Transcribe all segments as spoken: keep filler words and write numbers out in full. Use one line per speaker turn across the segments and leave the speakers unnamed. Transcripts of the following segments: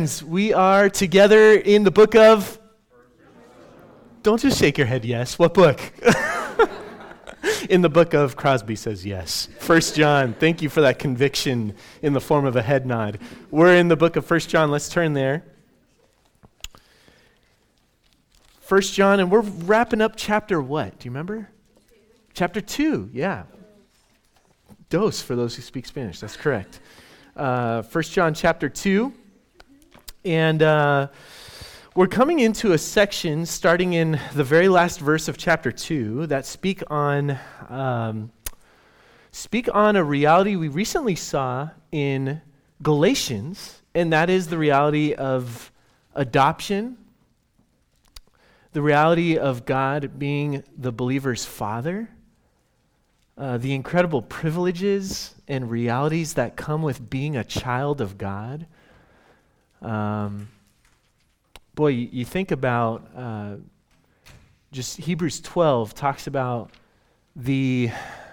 We are together in the book of, don't just shake your head yes, what book? In the book of, Crosby says yes. First John, thank you for that conviction in the form of a head nod. We're in the book of First John, let's turn there. First John, and we're wrapping up chapter what? Do you remember? Chapter two, yeah. Dos, for those who speak Spanish, that's correct. Uh, First John chapter two. And uh, we're coming into a section starting in the very last verse of chapter two that speak on um, speak on a reality we recently saw in Galatians, and that is the reality of adoption, the reality of God being the believer's father, uh, the incredible privileges and realities that come with being a child of God. Um, boy, you, you think about uh, just Hebrews twelve talks about the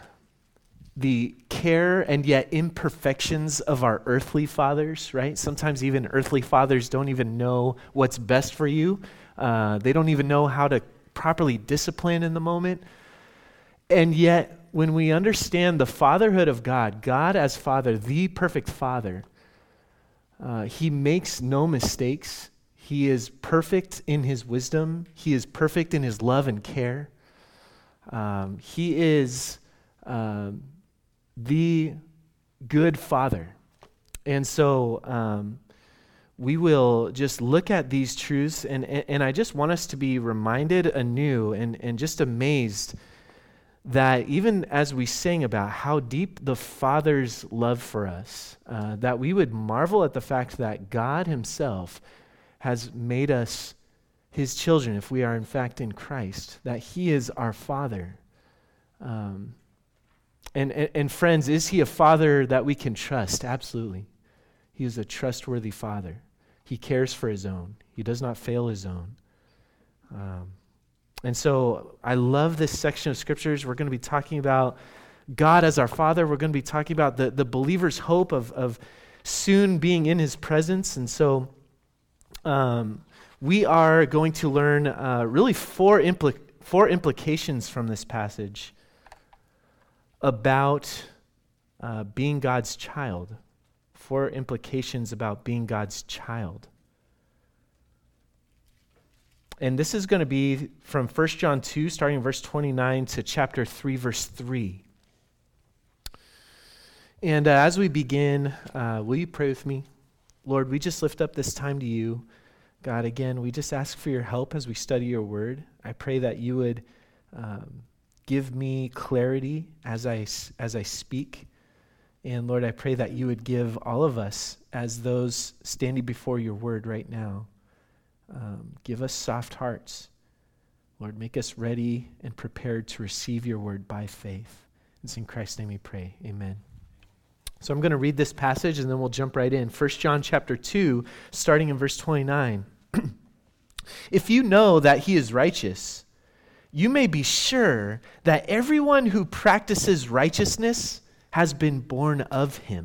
the care and yet imperfections of our earthly fathers, right? Sometimes even earthly fathers don't even know what's best for you. Uh, they don't even know how to properly discipline in the moment. And yet, when we understand the fatherhood of God, God as Father, the perfect Father, Uh, he makes no mistakes. He is perfect in his wisdom. He is perfect in his love and care. Um, he is uh, the good Father. And so um, we will just look at these truths, and, and, and I just want us to be reminded anew and, and just amazed that even as we sing about how deep the Father's love for us, uh, that we would marvel at the fact that God himself has made us his children if we are in fact in Christ, that he is our Father. Um, and, and, and friends, is he a Father that we can trust? Absolutely. He is a trustworthy Father. He cares for his own. He does not fail his own. Um, And so I love this section of scriptures. We're going to be talking about God as our Father. We're going to be talking about the, the believer's hope of, of soon being in his presence. And so um, we are going to learn uh, really four, impli- four implications from this passage about uh, being God's child. Four implications about being God's child. And this is going to be from First John two, starting in verse twenty-nine, to chapter three, verse three. And uh, as we begin, uh, will you pray with me? Lord, we just lift up this time to you. God, again, we just ask for your help as we study your word. I pray that you would um, give me clarity as I, as I speak. And Lord, I pray that you would give all of us, as those standing before your word right now, Um, give us soft hearts. Lord, make us ready and prepared to receive your word by faith. It's in Christ's name we pray. Amen. So I'm going to read this passage and then we'll jump right in. First John chapter two, starting in verse twenty-nine. If you know that he is righteous, you may be sure that everyone who practices righteousness has been born of him.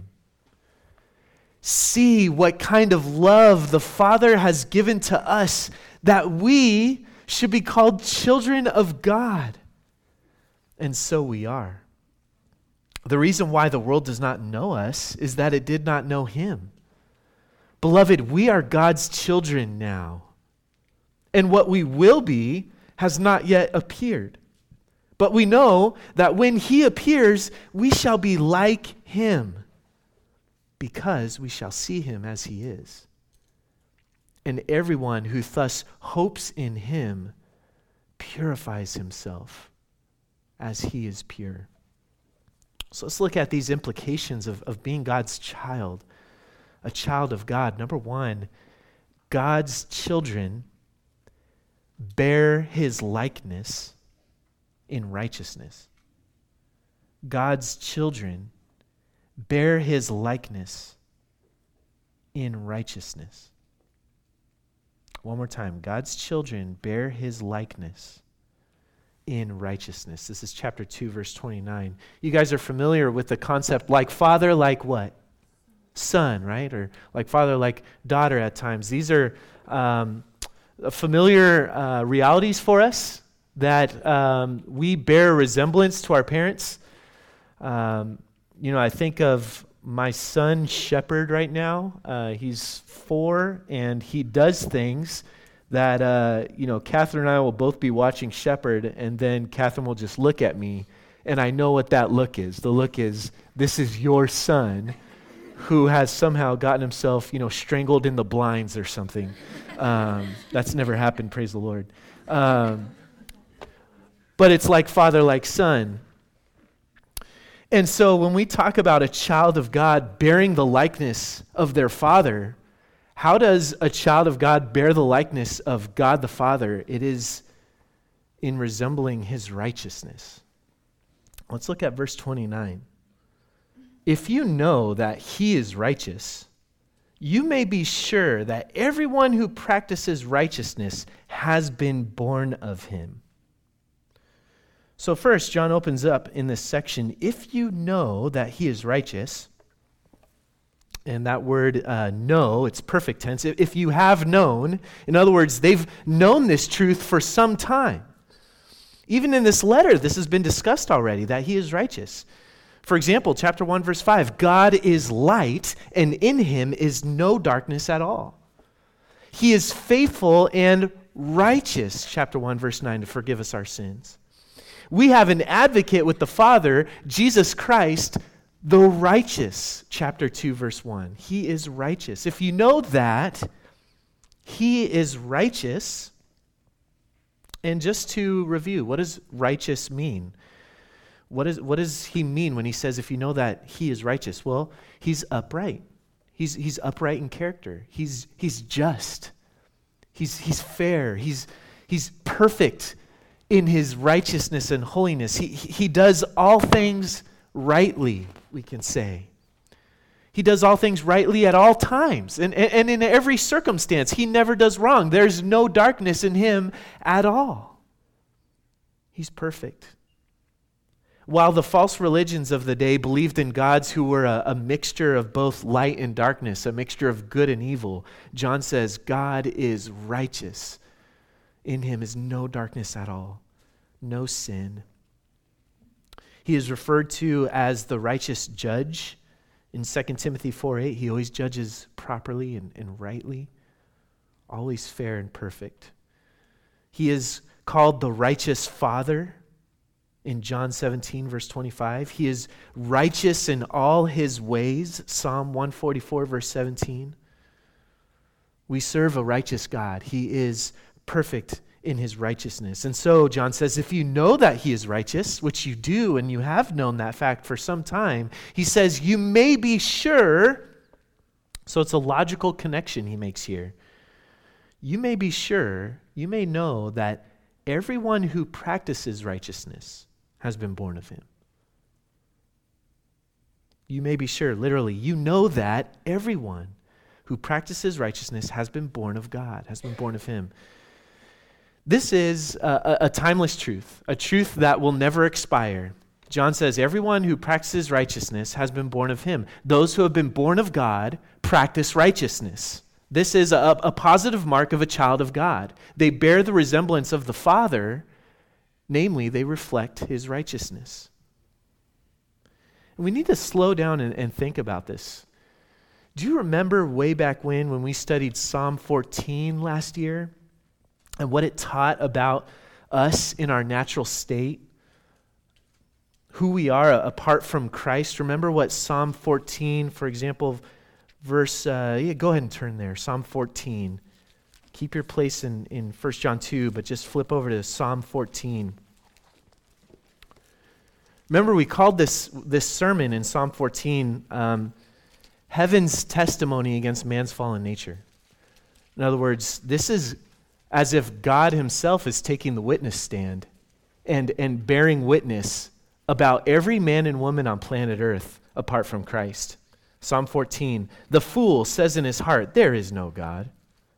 See what kind of love the Father has given to us, that we should be called children of God. And so we are. The reason why the world does not know us is that it did not know him. Beloved, we are God's children now, and what we will be has not yet appeared. But we know that when he appears, we shall be like him, because we shall see him as he is. And everyone who thus hopes in him purifies himself as he is pure. So let's look at these implications of, of being God's child, a child of God. Number one, God's children bear his likeness in righteousness. God's children bear his likeness in righteousness. One more time. God's children bear his likeness in righteousness. This is chapter two, verse twenty-nine. You guys are familiar with the concept like father, like what? son, right? Or like father, like daughter at times. These are um, familiar uh, realities for us that um, we bear resemblance to our parents. Um, you know, I think of my son Shepherd right now. Uh, he's four, and he does things that, uh, you know, Catherine and I will both be watching Shepherd, and then Catherine will just look at me, and I know what that look is. The look is, this is your son who has somehow gotten himself, you know, strangled in the blinds or something. Um, that's never happened, praise the Lord. Um, but it's like father, like son. And so when we talk about a child of God bearing the likeness of their father, how does a child of God bear the likeness of God the Father? It is in resembling his righteousness. Let's look at verse twenty-nine. If you know that he is righteous, you may be sure that everyone who practices righteousness has been born of him. So first, John opens up in this section, if you know that he is righteous, and that word uh, know, it's perfect tense. If you have known, in other words, they've known this truth for some time. Even in this letter, this has been discussed already, that he is righteous. For example, chapter one, verse five, God is light, and in him is no darkness at all. He is faithful and righteous, chapter one, verse nine, to forgive us our sins. We have an advocate with the Father, Jesus Christ, the righteous, chapter two, verse one. He is righteous. If you know that, he is righteous. And just to review, what does righteous mean? What, is, what does he mean when he says, if you know that he is righteous? Well, he's upright. He's, he's upright in character. He's, he's just. He's, he's fair. He's, he's perfect in his righteousness and holiness. He, he does all things rightly, we can say. He does all things rightly at all times and, and, and in every circumstance. He never does wrong. There's no darkness in him at all. He's perfect. While the false religions of the day believed in gods who were a, a mixture of both light and darkness, a mixture of good and evil, John says God is righteous. In him is no darkness at all, no sin. He is referred to as the righteous judge. In Second Timothy four eight, he always judges properly and, and rightly, always fair and perfect. He is called the righteous Father. In John seventeen, verse twenty-five, he is righteous in all his ways. Psalm one forty-four, verse seventeen. We serve a righteous God. He is perfect in his righteousness. And so John says, if you know that he is righteous, which you do, and you have known that fact for some time, he says, you may be sure. So it's a logical connection he makes here. You may be sure, you may know that everyone who practices righteousness has been born of him. You may be sure, literally, you know that everyone who practices righteousness has been born of God, has been born of him. This is a, a timeless truth, a truth that will never expire. John says, everyone who practices righteousness has been born of him. Those who have been born of God practice righteousness. This is a, a positive mark of a child of God. They bear the resemblance of the Father. Namely, they reflect his righteousness. And we need to slow down and, and think about this. Do you remember way back when, when we studied Psalm fourteen last year and what it taught about us in our natural state? Who we are apart from Christ? Remember what Psalm fourteen, for example, verse, uh, yeah, go ahead and turn there, Psalm fourteen. Keep your place in, in First John two, but just flip over to Psalm fourteen. Remember, we called this, this sermon in Psalm fourteen, um, Heaven's Testimony Against Man's Fallen Nature. In other words, this is as if God himself is taking the witness stand and, and bearing witness about every man and woman on planet Earth apart from Christ. Psalm fourteen, the fool says in his heart, there is no God.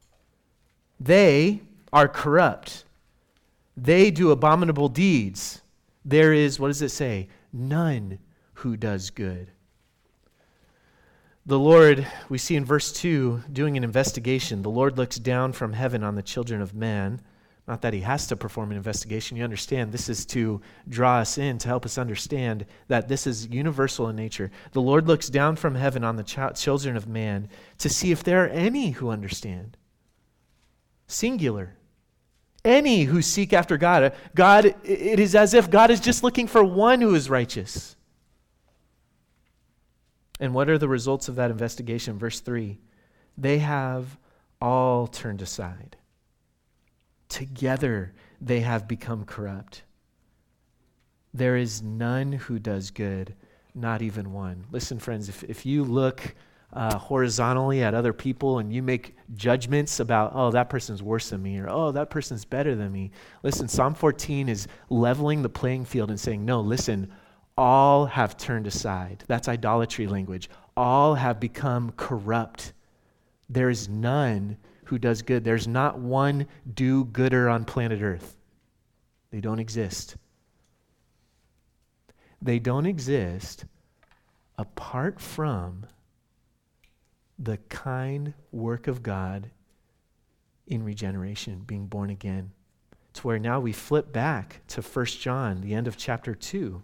They are corrupt. They do abominable deeds. There is, what does it say? None who does good. The Lord, we see in verse two, doing an investigation. The Lord looks down from heaven on the children of man. Not that he has to perform an investigation. You understand, this is to draw us in, to help us understand that this is universal in nature. The Lord looks down from heaven on the ch- children of man to see if there are any who understand. Singular. Any who seek after God. God, it is as if God is just looking for one who is righteous. And what are the results of that investigation? Verse three, they have all turned aside. Together they have become corrupt. There is none who does good, not even one. Listen, friends, if, if you look uh, horizontally at other people and you make judgments about, oh, that person's worse than me, or oh, that person's better than me. Listen, Psalm fourteen is leveling the playing field and saying, no, listen, all have turned aside. That's idolatry language. All have become corrupt. There is none who does good. There's not one do-gooder on planet Earth. They don't exist. They don't exist apart from the kind work of God in regeneration, being born again. It's where now we flip back to First John, the end of chapter two.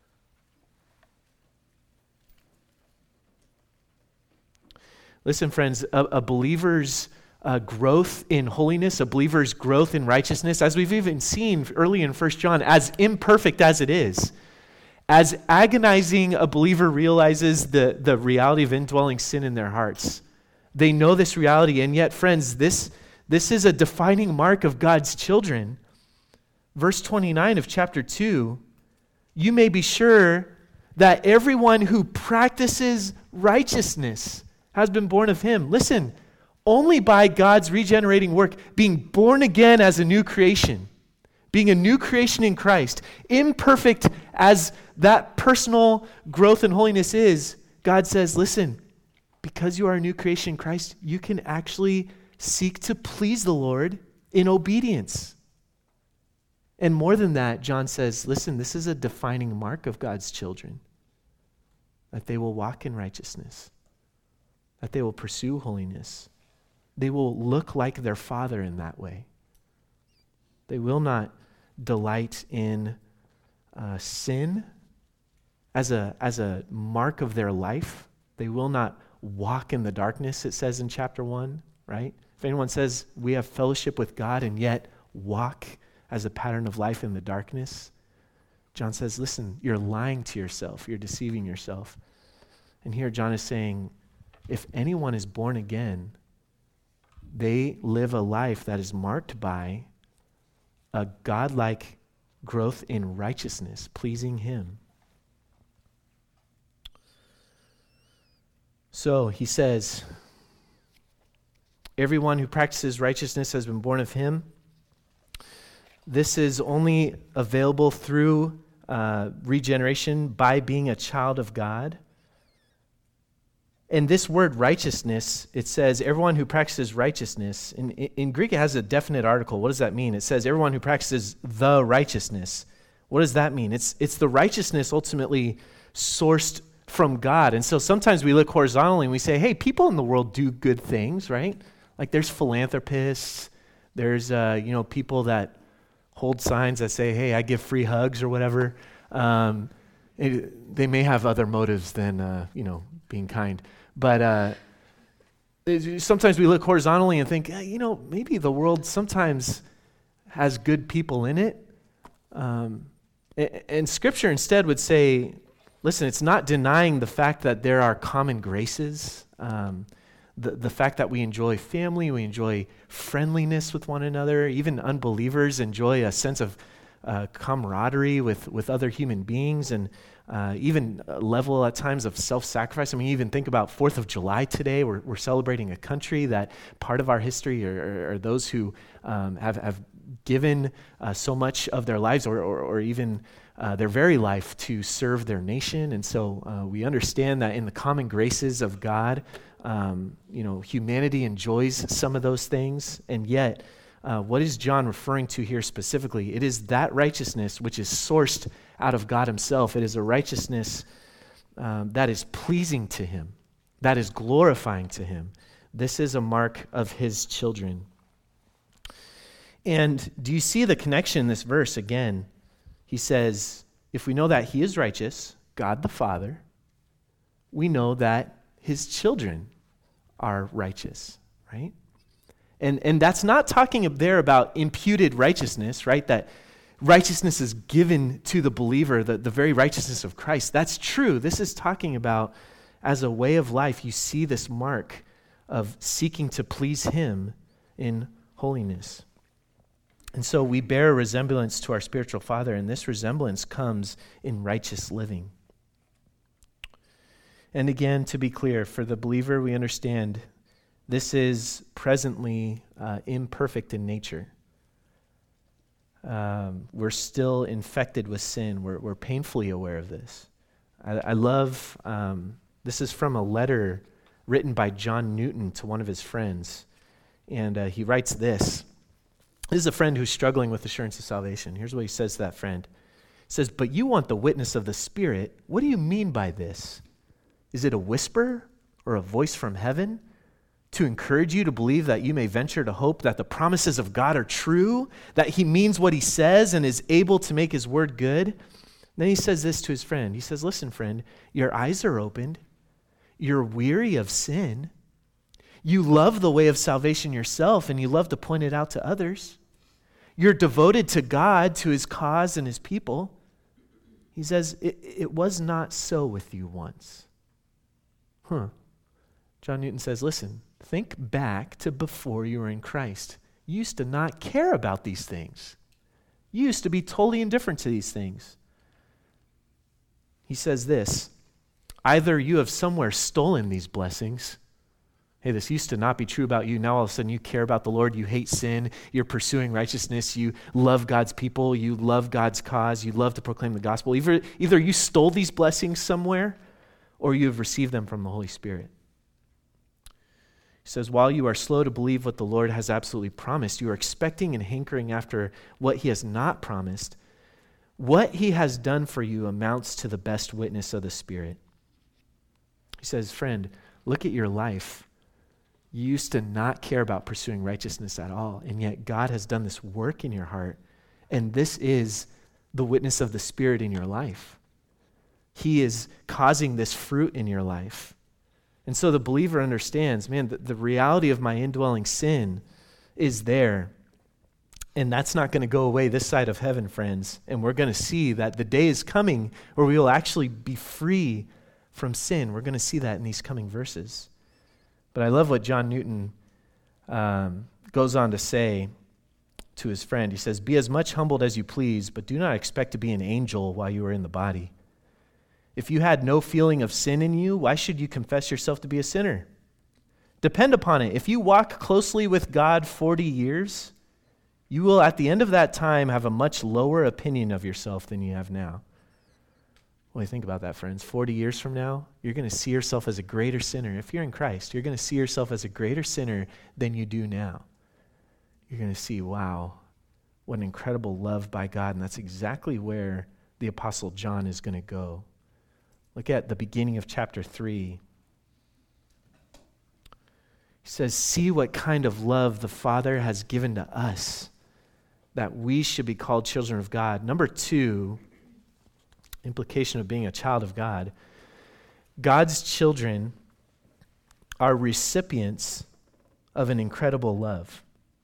Listen, friends, a, a believer's uh, growth in holiness, a believer's growth in righteousness, as we've even seen early in First John, as imperfect as it is, as agonizing a believer realizes the, the reality of indwelling sin in their hearts. They know this reality, and yet, friends, this, this is a defining mark of God's children. Verse twenty-nine of chapter two, you may be sure that everyone who practices righteousness has been born of him. Listen, only by God's regenerating work, being born again as a new creation, being a new creation in Christ, imperfect as that personal growth in holiness is, God says, listen, because you are a new creation in Christ, you can actually seek to please the Lord in obedience. And more than that, John says, listen, this is a defining mark of God's children, that they will walk in righteousness, that they will pursue holiness. They will look like their Father in that way. They will not delight in uh, sin as a, as a mark of their life. They will not walk in the darkness, it says in chapter one, right? If anyone says we have fellowship with God and yet walk as a pattern of life in the darkness, John says, listen, you're lying to yourself. You're deceiving yourself. And here John is saying, if anyone is born again, they live a life that is marked by a godlike growth in righteousness, pleasing him. So he says, everyone who practices righteousness has been born of him. This is only available through uh, regeneration by being a child of God. And this word righteousness, it says everyone who practices righteousness. In, in Greek, it has a definite article. What does that mean? It says everyone who practices the righteousness. What does that mean? It's, it's the righteousness ultimately sourced from God. And so sometimes we look horizontally and we say, hey, people in the world do good things, right? Like there's philanthropists. There's, uh, you know, people that hold signs that say, hey, I give free hugs or whatever. Um, it, they may have other motives than, uh, you know, being kind. But uh, sometimes we look horizontally and think, you know, maybe the world sometimes has good people in it. Um, and, and Scripture instead would say, listen, it's not denying the fact that there are common graces, um, the, the fact that we enjoy family, we enjoy friendliness with one another. Even unbelievers enjoy a sense of uh, camaraderie with, with other human beings, and Uh, even a level at times of self-sacrifice. I mean, even think about fourth of July today. We're, we're celebrating a country that part of our history are, are, are those who um, have, have given uh, so much of their lives or, or, or even uh, their very life to serve their nation. And so uh, we understand that in the common graces of God, um, you know, humanity enjoys some of those things. And yet, uh, what is John referring to here specifically? It is that righteousness which is sourced out of God himself. It is a righteousness um, that is pleasing to him. that is glorifying to him. This is a mark of his children. And do you see the connection in this verse again? He says, if we know that he is righteous, God the Father, we know that his children are righteous, right? And and that's not talking up there about imputed righteousness, right? That righteousness is given to the believer, the, the very righteousness of Christ. That's true. This is talking about as a way of life, you see this mark of seeking to please him in holiness. And so we bear a resemblance to our spiritual father, and this resemblance comes in righteous living. And again, to be clear, for the believer, we understand this is presently uh, imperfect in nature. Um, we're still infected with sin. We're, we're painfully aware of this. I, I love, um, this is from a letter written by John Newton to one of his friends. And uh, he writes this. This is a friend who's struggling with assurance of salvation. Here's what he says to that friend. He says, but you want the witness of the Spirit. What do you mean by this? Is it a whisper or a voice from heaven to encourage you to believe that you may venture to hope that the promises of God are true, that he means what he says and is able to make his word good? Then he says this to his friend. He says, listen, friend, your eyes are opened. You're weary of sin. You love the way of salvation yourself, and you love to point it out to others. You're devoted to God, to his cause and his people. He says, it, it was not so with you once. Huh. John Newton says, listen, think back to before you were in Christ. You used to not care about these things. You used to be totally indifferent to these things. He says this, either you have somewhere stolen these blessings. Hey, this used to not be true about you. Now all of a sudden you care about the Lord. You hate sin. You're pursuing righteousness. You love God's people. You love God's cause. You love to proclaim the gospel. Either, either you stole these blessings somewhere or you have received them from the Holy Spirit. He says, while you are slow to believe what the Lord has absolutely promised, you are expecting and hankering after what he has not promised. What he has done for you amounts to the best witness of the Spirit. He says, friend, look at your life. You used to not care about pursuing righteousness at all, and yet God has done this work in your heart, and this is the witness of the Spirit in your life. He is causing this fruit in your life. And so the believer understands, man, the, the reality of my indwelling sin is there, and that's not going to go away this side of heaven, friends, and we're going to see that the day is coming where we will actually be free from sin. We're going to see that in these coming verses. But I love what John Newton um, goes on to say to his friend. He says, be as much humbled as you please, but do not expect to be an angel while you are in the body. If you had no feeling of sin in you, why should you confess yourself to be a sinner? Depend upon it. If you walk closely with God forty years, you will at the end of that time have a much lower opinion of yourself than you have now. What do you think about that, friends? forty years from now, you're going to see yourself as a greater sinner. If you're in Christ, you're going to see yourself as a greater sinner than you do now. You're going to see, wow, what an incredible love by God. And that's exactly where the Apostle John is going to go. Look at the beginning of chapter three. He says, see what kind of love the Father has given to us, that we should be called children of God. Number two, implication of being a child of God. God's children are recipients of an incredible love.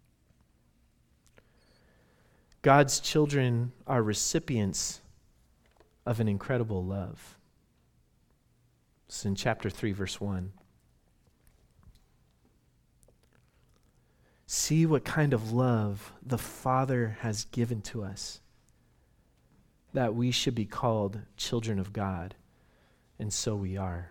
God's children are recipients of an incredible love. It's in chapter three, verse one. See what kind of love the Father has given to us, that we should be called children of God, and so we are.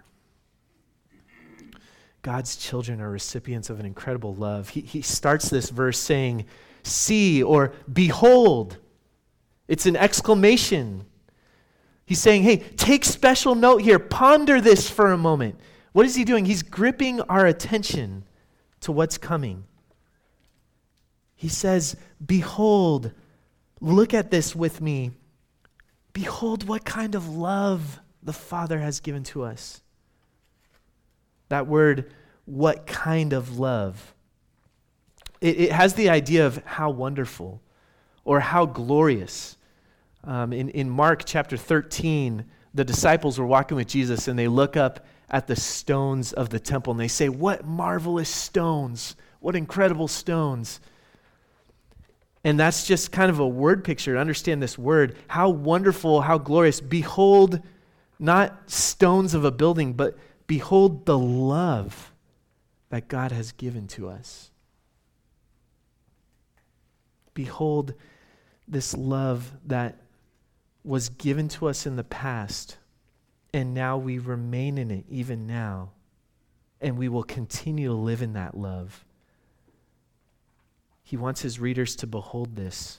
God's children are recipients of an incredible love. He, he starts this verse saying, see or behold. It's an exclamation. He's saying, hey, take special note here. Ponder this for a moment. What is he doing? He's gripping our attention to what's coming. He says, behold, look at this with me. Behold what kind of love the Father has given to us, That word, what kind of love? It, it has the idea of how wonderful or how glorious. Um, in, in Mark chapter thirteen, the disciples were walking with Jesus and they look up at the stones of the temple and they say, what marvelous stones, what incredible stones. And that's just kind of a word picture. Understand this word. How wonderful, how glorious. Behold, not stones of a building, but behold the love that God has given to us. Behold this love that was given to us in the past, and now we remain in it even now, and we will continue to live in that love. He wants his readers to behold this.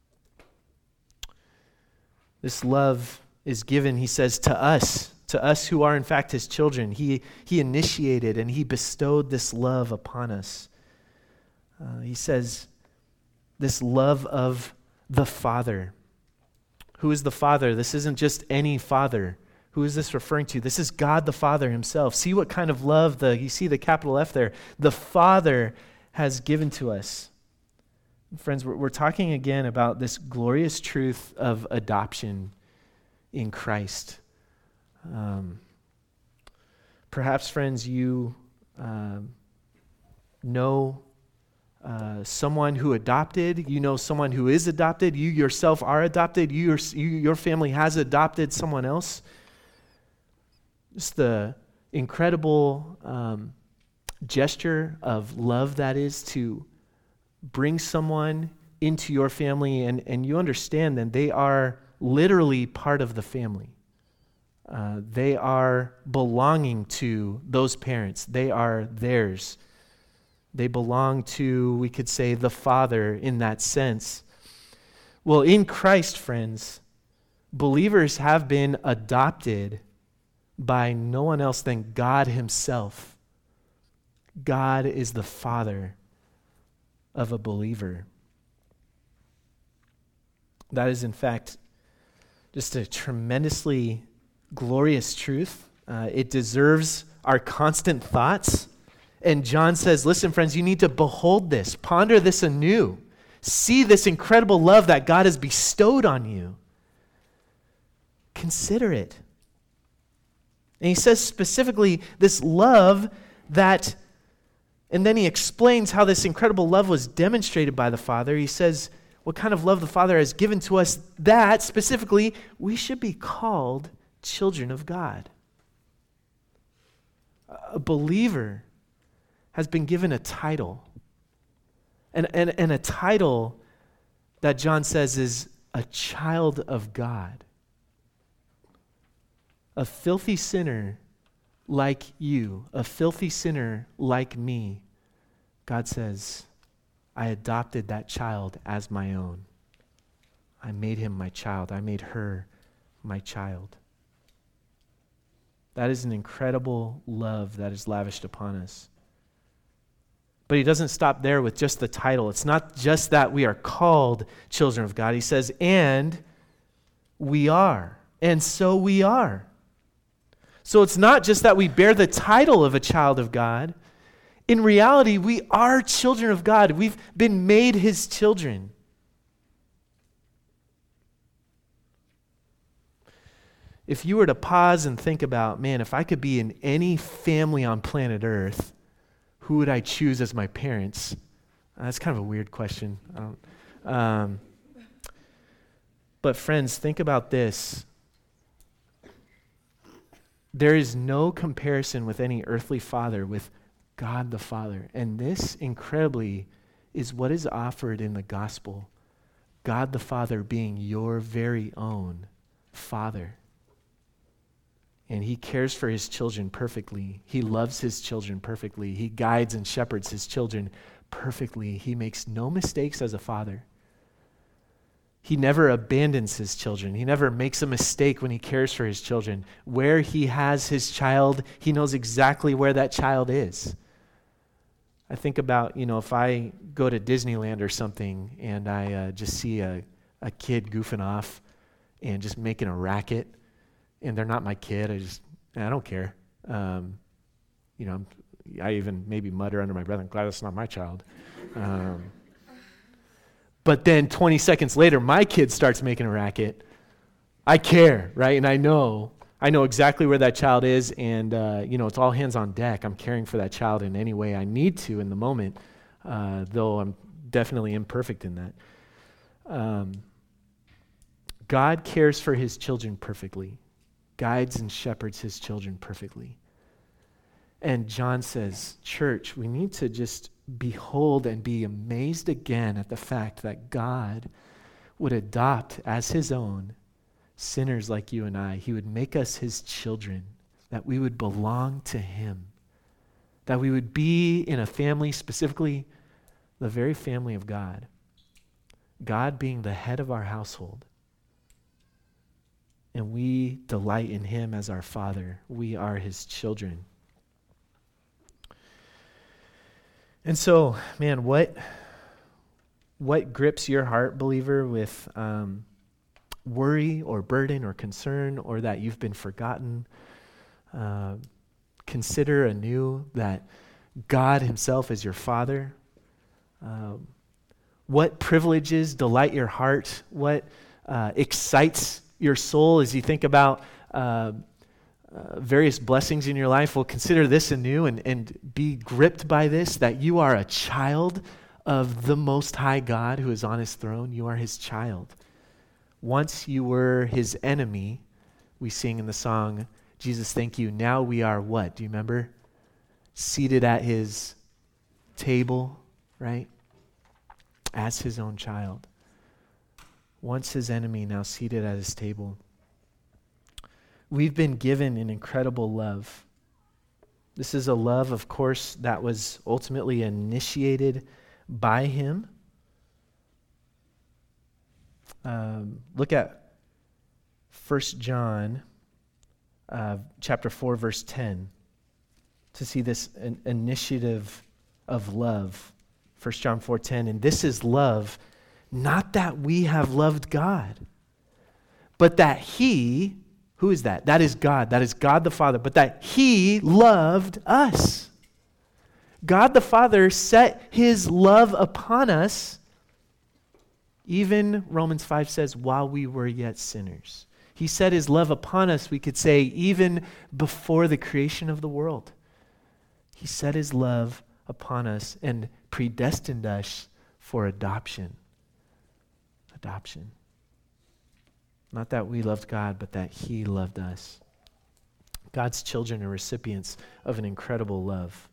This love is given, he says, to us, to us who are in fact his children. He, he initiated and he bestowed this love upon us. Uh, he says, this love of the Father. Who is the Father? This isn't just any father. Who is this referring to? This is God the Father himself. See what kind of love, the you see the capital F there, the Father has given to us. Friends, we're, we're talking again about this glorious truth of adoption in Christ. Um, perhaps, friends, you um, know uh, someone who adopted. You know someone who is adopted. You yourself are adopted. You, your, you, your family has adopted someone else. Just the incredible um, gesture of love that is to bring someone into your family, and, and you understand that they are literally part of the family. Uh, they are belonging to those parents. They are theirs. They belong to, we could say, the Father in that sense. Well, in Christ, friends, believers have been adopted by no one else than God himself. God is the Father of a believer. That is, in fact, just a tremendously glorious truth. Uh, it deserves our constant thoughts. And John says, listen, friends, you need to behold this, ponder this anew. See this incredible love that God has bestowed on you. Consider it. And he says specifically this love that, and then he explains how this incredible love was demonstrated by the Father. He says what kind of love the Father has given to us, that specifically we should be called children of God. A believer has been given a title. And, and, and a title that John says is a child of God. A filthy sinner like you, a filthy sinner like me, God says, I adopted that child as my own. I made him my child. I made her my child. That is an incredible love that is lavished upon us. But he doesn't stop there with just the title. It's not just that we are called children of God. He says, and we are. And so we are. So it's not just that we bear the title of a child of God. In reality, we are children of God. We've been made his children. If you were to pause and think about, man, if I could be in any family on planet Earth, who would I choose as my parents? Uh, that's kind of a weird question. I don't, um, but friends, think about this. There is no comparison with any earthly father with God the Father. And this, incredibly, is what is offered in the gospel. God the Father being your very own Father. And he cares for his children perfectly. He loves his children perfectly. He guides and shepherds his children perfectly. He makes no mistakes as a father. He never abandons his children. He never makes a mistake when he cares for his children. Where he has his child, he knows exactly where that child is. I think about, you know, if I go to Disneyland or something and I uh, just see a, a kid goofing off and just making a racket, and they're not my kid, I just, I don't care. Um, you know, I even maybe mutter under my breath, I'm glad that's not my child. Um, but then twenty seconds later, my kid starts making a racket. I care, right? And I know, I know exactly where that child is, and, uh, you know, it's all hands on deck. I'm caring for that child in any way I need to in the moment, uh, though I'm definitely imperfect in that. Um, God cares for his children perfectly, guides and shepherds his children perfectly. And John says, church, we need to just behold and be amazed again at the fact that God would adopt as his own sinners like you and I. He would make us his children, that we would belong to him, that we would be in a family, specifically the very family of God, God being the head of our household. And we delight in him as our Father. We are his children. And so, man, what, what grips your heart, believer, with um, worry or burden or concern, or that you've been forgotten? Uh, consider anew that God himself is your Father. Um, what privileges delight your heart? What uh, excites your soul as you think about uh, uh, various blessings in your life? Well, consider this anew and, and be gripped by this, that you are a child of the Most High God who is on his throne. You are his child. Once you were his enemy, we sing in the song, Jesus, thank you. Now we are what? Do you remember? Seated at his table, right? As his own child. Once his enemy, now seated at his table. We've been given an incredible love. This is a love, of course, that was ultimately initiated by him. Um, look at First John uh, chapter four, verse ten, to see this an initiative of love. First John four ten, and this is love, not that we have loved God, but that he, who is that? That is God. That is God the Father, but that he loved us. God the Father set his love upon us, even Romans five says, while we were yet sinners. He set his love upon us, we could say, even before the creation of the world. He set his love upon us and predestined us for adoption. Adoption. Not that we loved God, but that he loved us. God's children are recipients of an incredible love.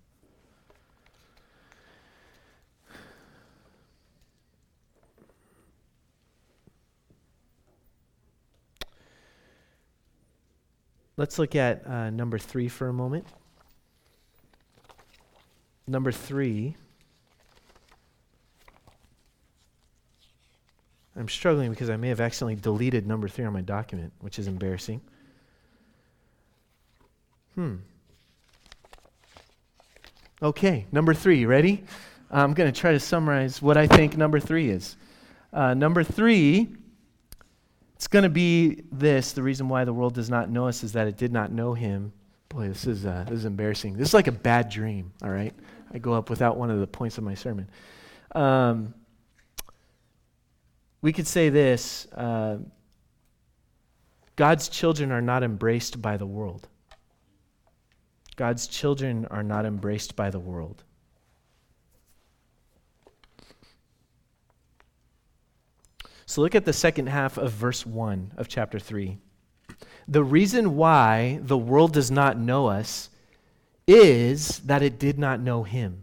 Let's look at uh, number three for a moment. Number three. I'm struggling because I may have accidentally deleted number three on my document, which is embarrassing. Hmm. Okay, number three, you ready? I'm going to try to summarize what I think number three is. Uh, number three, it's going to be this: the reason why the world does not know us is that it did not know him. Boy, this is uh, this is embarrassing. This is like a bad dream, all right? I go up without one of the points of my sermon. Um, we could say this: uh, God's children are not embraced by the world. God's children are not embraced by the world. So look at the second half of verse one of chapter three. The reason why the world does not know us is that it did not know him.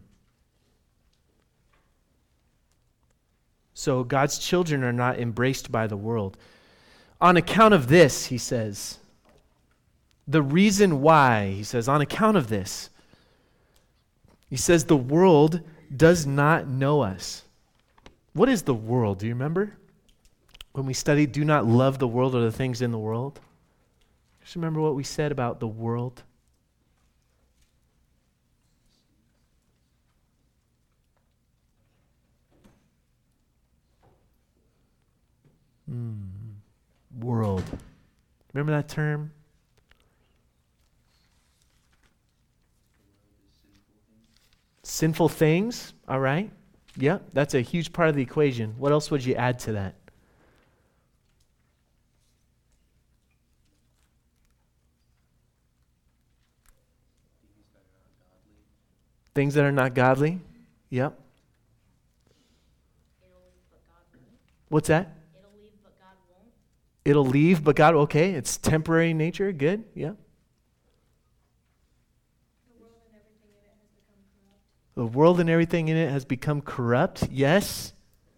So God's children are not embraced by the world. On account of this, he says, the reason why, he says, on account of this, he says the world does not know us. What is the world? Do you remember? When we studied, do not love the world or the things in the world. Just remember what we said about the world. Mm, world. Remember that term? Sinful things, all right? Yeah, that's a huge part of the equation. What else would you add to that? Things that are not godly. Yep. What's that?
It'll leave, but God won't.
It'll leave, but God, okay, it's temporary in nature. Good, yeah.
The world and everything in it has become corrupt.
The world and everything in it has become corrupt. Yes.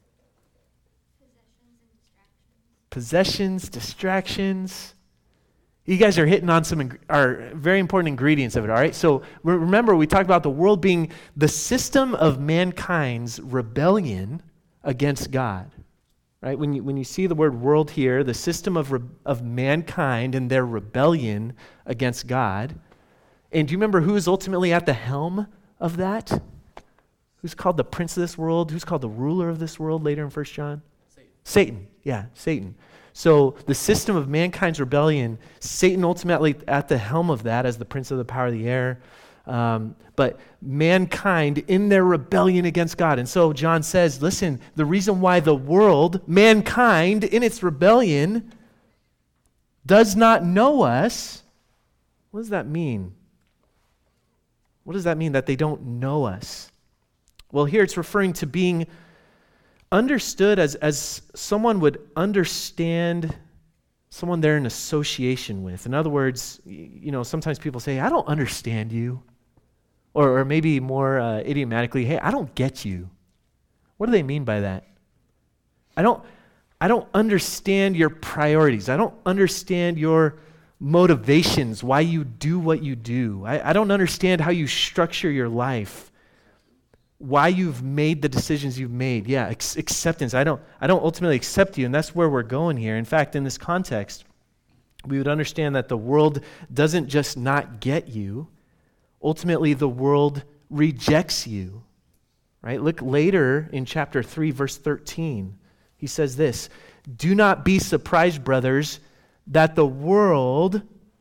Possessions
Possessions,
and distractions.
distractions. You guys are hitting on some ing- are very important ingredients of it, all right? So re- remember, we talked about the world being the system of mankind's rebellion against God, right? When you, when you see the word world here, the system of, re- of mankind and their rebellion against God. And do you remember who is ultimately at the helm of that? Who's called the prince of this world? Who's called the ruler of this world later in First John?
Satan.
Satan, yeah, Satan. So the system of mankind's rebellion, Satan ultimately at the helm of that as the prince of the power of the air. Um, but mankind in their rebellion against God. And so John says, listen, the reason why the world, mankind in its rebellion, does not know us, what does that mean? What does that mean that they don't know us? Well, here it's referring to being understood as, as someone would understand someone they're in association with. In other words, you know, sometimes people say, I don't understand you. Or, or maybe more uh, idiomatically, hey, I don't get you. What do they mean by that? I don't, I don't understand your priorities. I don't understand your motivations, why you do what you do. I, I don't understand how you structure your life. Why you've made the decisions you've made. Yeah, ex- acceptance. I don't I don't ultimately accept you, and that's where we're going here. In fact, in this context, we would understand that the world doesn't just not get you. Ultimately, the world rejects you. Right? Look later in chapter three, verse thirteen. He says this, do not be surprised, brothers, that the world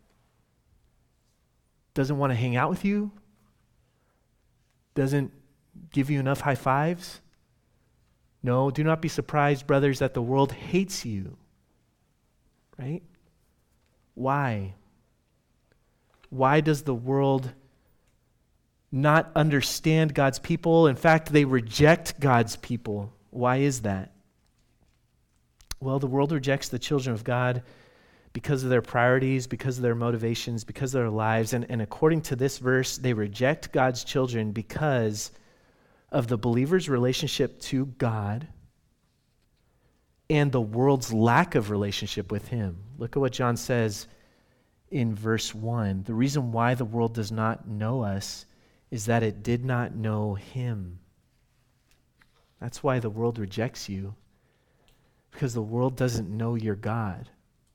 doesn't want to hang out with you, doesn't give you enough high fives? No, do not be surprised, brothers, that the world hates you. Right? Why? Why does the world not understand God's people? In fact, they reject God's people. Why is that? Well, the world rejects the children of God because of their priorities, because of their motivations, because of their lives. And, and according to this verse, they reject God's children because of the believer's relationship to God and the world's lack of relationship with him. Look at what John says in verse one. The reason why the world does not know us is that it did not know him. That's why the world rejects you, because the world doesn't know your God.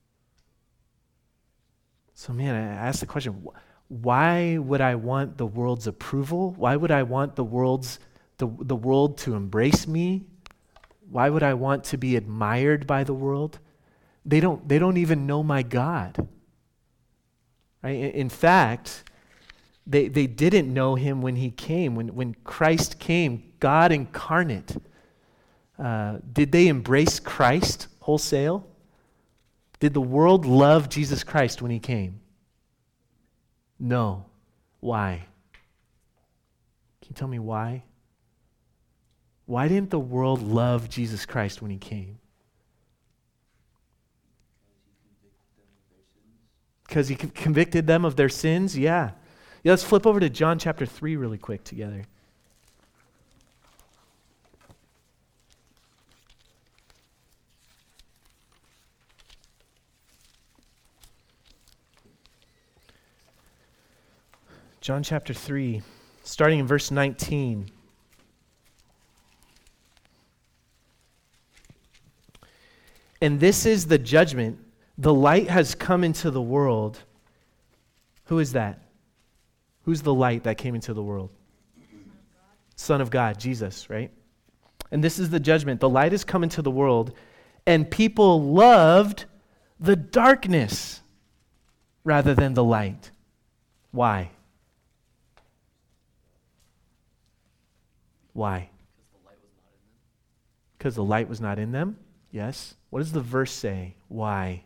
So man, I ask the question, why would I want the world's approval? Why would I want the world's The, the world to embrace me? Why would I want to be admired by the world? They don't, they don't even know my God. Right? In, in fact, they, they didn't know him when he came, when, when Christ came, God incarnate. Uh, did they embrace Christ wholesale? Did the world love Jesus Christ when he came? No. Why? Can you tell me why? Why didn't the world love Jesus Christ when he came? Because he convicted them of their sins? Yeah. Yeah. Let's flip over to John chapter three really quick together. John chapter three, starting in verse nineteen. And this is the judgment. The light has come into the world. Who is that? Who's the light that came into the world? Son of God, Jesus, right? And this is the judgment. The light has come into the world, and people loved the darkness rather than the light. Why? Why? Because the light was not in them? Yes. What does the verse say? Why?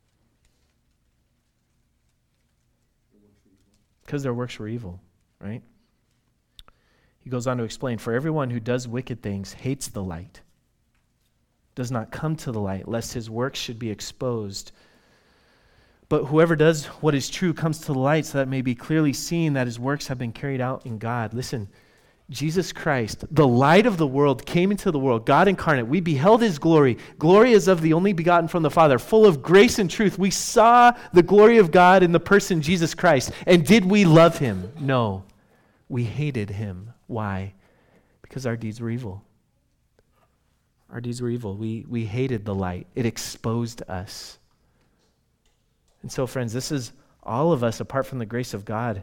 Because their works were evil, right? He goes on to explain, for everyone who does wicked things hates the light, does not come to the light, lest his works should be exposed. But whoever does what is true comes to the light, so that it may be clearly seen that his works have been carried out in God. Listen, Jesus Christ, the light of the world, came into the world, God incarnate. We beheld his glory. Glory is of the only begotten from the Father, full of grace and truth. We saw the glory of God in the person Jesus Christ. And did we love him? No. We hated him. Why? Because our deeds were evil. Our deeds were evil. We, we hated the light. It exposed us. And so, friends, this is all of us apart from the grace of God.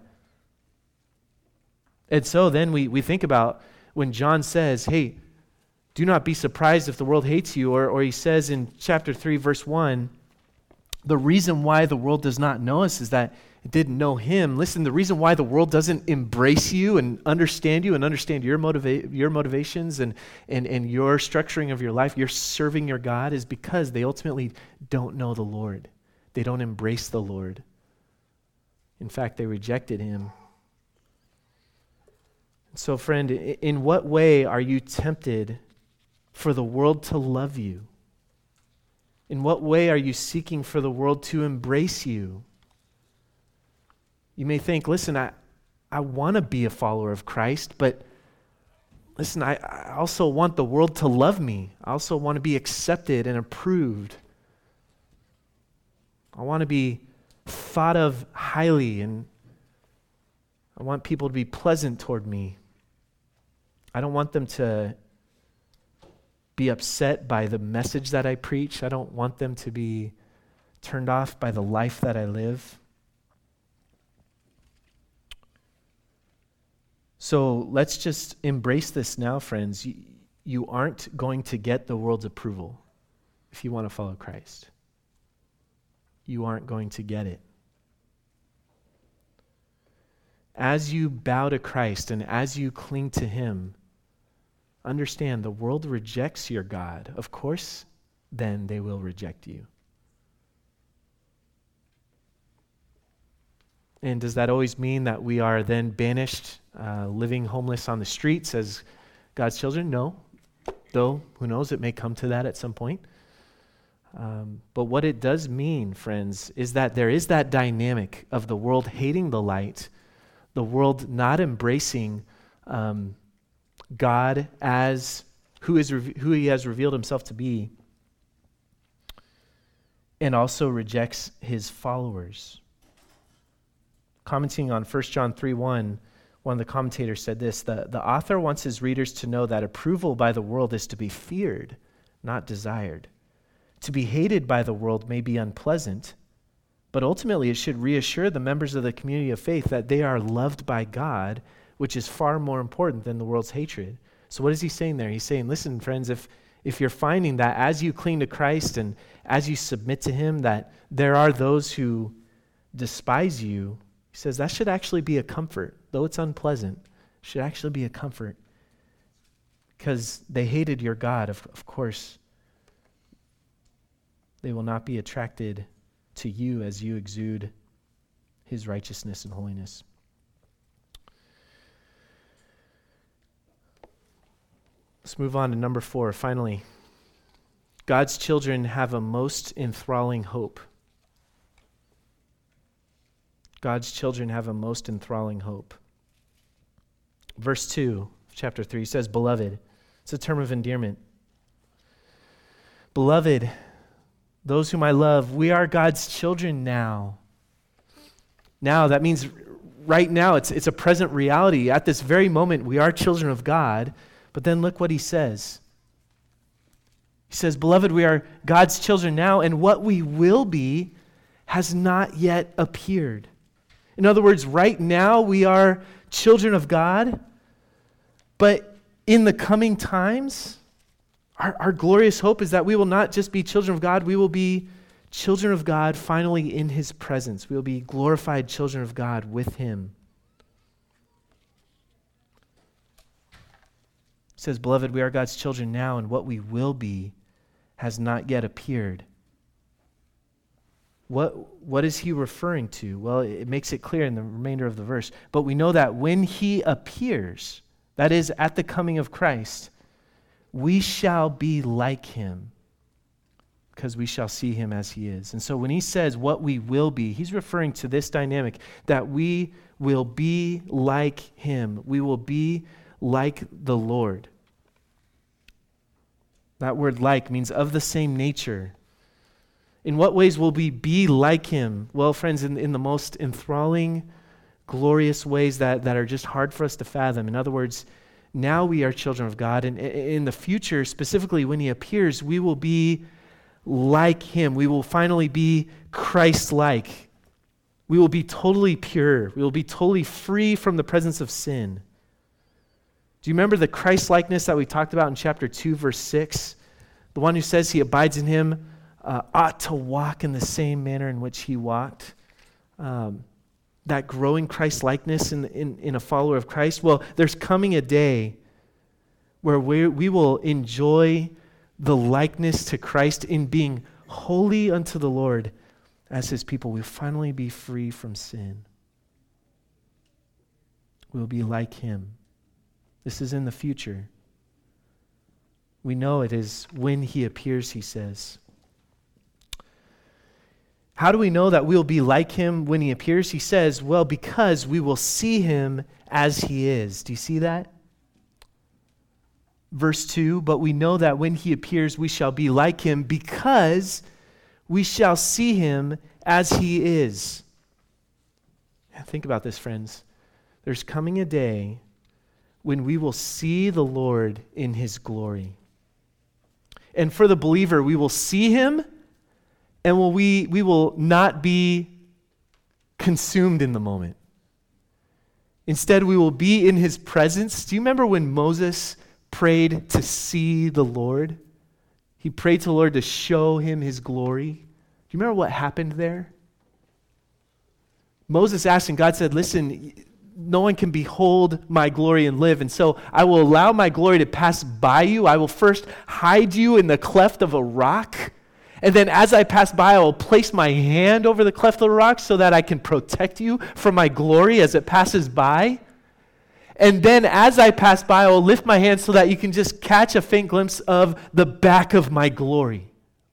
And so then we, we think about when John says, hey, do not be surprised if the world hates you, or, or he says in chapter three, verse one, the reason why the world does not know us is that it didn't know him. Listen, the reason why the world doesn't embrace you and understand you and understand your motiva- your motivations and, and, and your structuring of your life, your serving your God, is because they ultimately don't know the Lord. They don't embrace the Lord. In fact, they rejected him. So, friend, in what way are you tempted for the world to love you? In what way are you seeking for the world to embrace you? You may think, listen, I, I want to be a follower of Christ, but listen, I, I also want the world to love me. I also want to be accepted and approved. I want to be thought of highly, and I want people to be pleasant toward me. I don't want them to be upset by the message that I preach. I don't want them to be turned off by the life that I live. So let's just embrace this now, friends. You, you aren't going to get the world's approval if you want to follow Christ. You aren't going to get it. As you bow to Christ and as you cling to him, understand the world rejects your God. Of course, then they will reject you. And does that always mean that we are then banished, uh, living homeless on the streets as God's children? No. Though, who knows, it may come to that at some point. Um, but what it does mean, friends, is that there is that dynamic of the world hating the light, the world not embracing um, God as who is re- who he has revealed himself to be, and also rejects his followers. Commenting on First John three one, one of the commentators said this, the, the author wants his readers to know that approval by the world is to be feared, not desired. To be hated by the world may be unpleasant, but ultimately it should reassure the members of the community of faith that they are loved by God, which is far more important than the world's hatred. So what is he saying there? He's saying, listen, friends, if, if you're finding that as you cling to Christ and as you submit to him, that there are those who despise you, he says that should actually be a comfort. Though it's unpleasant, it should actually be a comfort. Because they hated your God, of, of course. They will not be attracted to you as you exude his righteousness and holiness. Let's move on to number four. Finally, God's children have a most enthralling hope. God's children have a most enthralling hope. Verse two of chapter three says, Beloved. It's a term of endearment. Beloved, those whom I love, we are God's children now. Now, that means right now, it's, it's a present reality. At this very moment, we are children of God. But then look what he says. He says, Beloved, we are God's children now, and what we will be has not yet appeared. In other words, right now we are children of God, but in the coming times, our, our glorious hope is that we will not just be children of God, we will be children of God finally in his presence. We will be glorified children of God with him. says, beloved, we are God's children now, and what we will be has not yet appeared. What, what is he referring to? Well, it makes it clear in the remainder of the verse. But we know that when he appears, that is, at the coming of Christ, we shall be like him, because we shall see him as he is. And so when he says what we will be, he's referring to this dynamic, that we will be like him. We will be like the Lord. That word like means of the same nature. In what ways will we be like him? Well, friends, in, in the most enthralling, glorious ways that, that are just hard for us to fathom. In other words, now we are children of God, and in the future, specifically when he appears, we will be like him. We will finally be Christ-like. We will be totally pure. We will be totally free from the presence of sin. Do you remember the Christ-likeness that we talked about in chapter two, verse six? The one who says he abides in him uh, ought to walk in the same manner in which he walked. Um, that growing Christ-likeness in, in, in a follower of Christ. Well, there's coming a day where we, we will enjoy the likeness to Christ in being holy unto the Lord as his people. We'll finally be free from sin. We'll be like him. This is in the future. We know it is when he appears, he says. How do we know that we'll be like him when he appears? He says, well, because we will see him as he is. Do you see that? Verse two, but we know that when he appears, we shall be like him because we shall see him as he is. Think about this, friends. There's coming a day when we will see the Lord in his glory. And for the believer, we will see him, and will we, we will not be consumed in the moment. Instead, we will be in his presence. Do you remember when Moses prayed to see the Lord? He prayed to the Lord to show him his glory. Do you remember what happened there? Moses asked, and God said, listen, no one can behold my glory and live. And so I will allow my glory to pass by you. I will first hide you in the cleft of a rock. And then as I pass by, I will place my hand over the cleft of the rock so that I can protect you from my glory as it passes by. And then as I pass by, I will lift my hand so that you can just catch a faint glimpse of the back of my glory.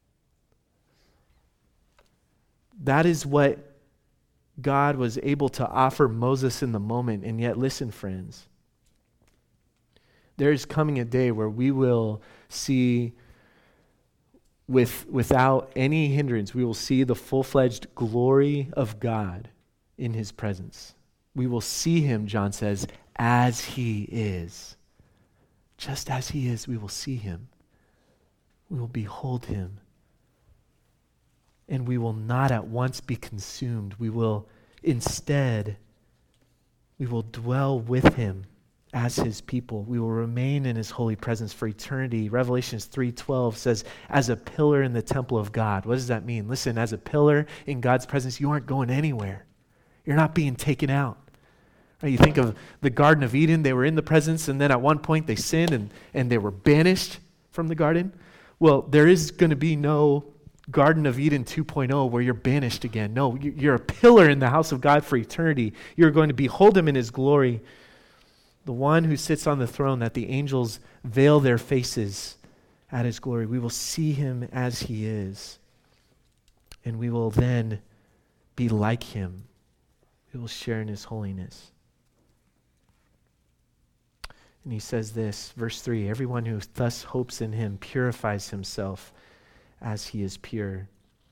That is what God was able to offer Moses in the moment. And yet, listen, friends, there is coming a day where we will see with, without any hindrance, we will see the full-fledged glory of God in his presence. We will see him, John says, as he is. Just as he is, we will see him. We will behold him. And we will not at once be consumed. We will instead, we will dwell with him as his people. We will remain in his holy presence for eternity. Revelations three twelve says, as a pillar in the temple of God. What does that mean? Listen, as a pillar in God's presence, you aren't going anywhere. You're not being taken out. Right? You think of the Garden of Eden. They were in the presence, and then at one point they sinned, and, and they were banished from the garden. Well, there is going to be no Garden of Eden two point oh where you're banished again. No, you're a pillar in the house of God for eternity. You're going to behold him in his glory. The one who sits on the throne, that the angels veil their faces at his glory. We will see him as he is. And we will then be like him. We will share in his holiness. And he says this, verse three, everyone who thus hopes in him purifies himself as he is pure.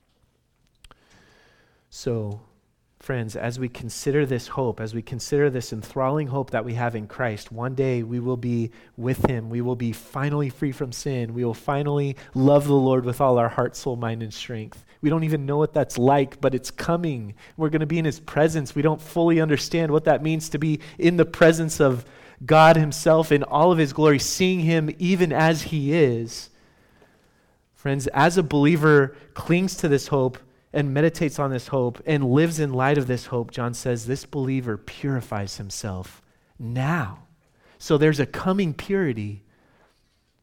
So, friends, as we consider this hope, as we consider this enthralling hope that we have in Christ, one day we will be with him. We will be finally free from sin. We will finally love the Lord with all our heart, soul, mind, and strength. We don't even know what that's like, but it's coming. We're going to be in his presence. We don't fully understand what that means to be in the presence of God himself in all of his glory, seeing him even as he is. Friends, as a believer clings to this hope and meditates on this hope and lives in light of this hope, John says this believer purifies himself now. So there's a coming purity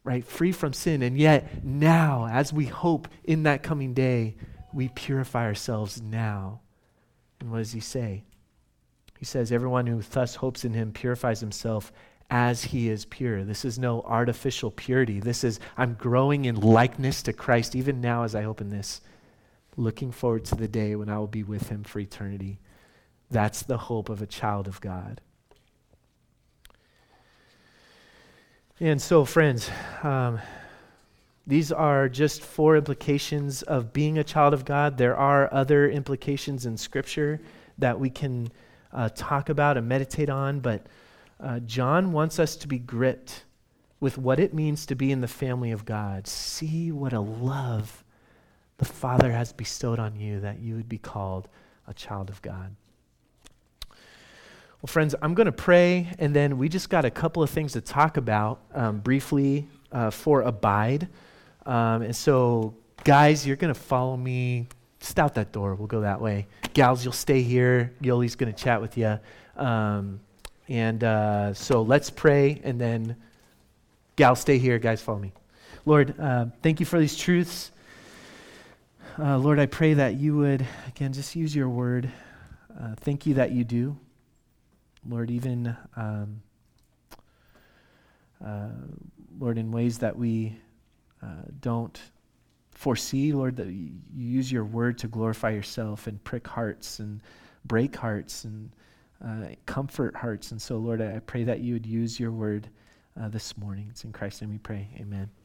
right? Free from sin. And yet now, as we hope in that coming day, we purify ourselves now. And what does he say? He says, everyone who thus hopes in him purifies himself as he is pure. This is no artificial purity. This is, I'm growing in likeness to Christ even now as I hope in this, looking forward to the day when I will be with him for eternity. That's the hope of a child of God. And so, friends, um, these are just four implications of being a child of God. There are other implications in Scripture that we can uh, talk about and meditate on, but uh, John wants us to be gripped with what it means to be in the family of God. See what a love the Father has bestowed on you that you would be called a child of God. Well, friends, I'm going to pray, and then we just got a couple of things to talk about um, briefly uh, for Abide. Um, and so, guys, you're going to follow me just out that door. We'll go that way. Gals, you'll stay here. Yoli's going to chat with you. Um, and uh, so let's pray, and then gals, stay here. Guys, follow me. Lord, uh, thank you for these truths. Uh, Lord, I pray that you would, again, just use your word. Uh, thank you that you do. Lord, even, um, uh, Lord, in ways that we uh, don't foresee, Lord, that you use your word to glorify yourself and prick hearts and break hearts and uh, comfort hearts. And so, Lord, I, I pray that you would use your word uh, this morning. It's in Christ's name we pray. Amen.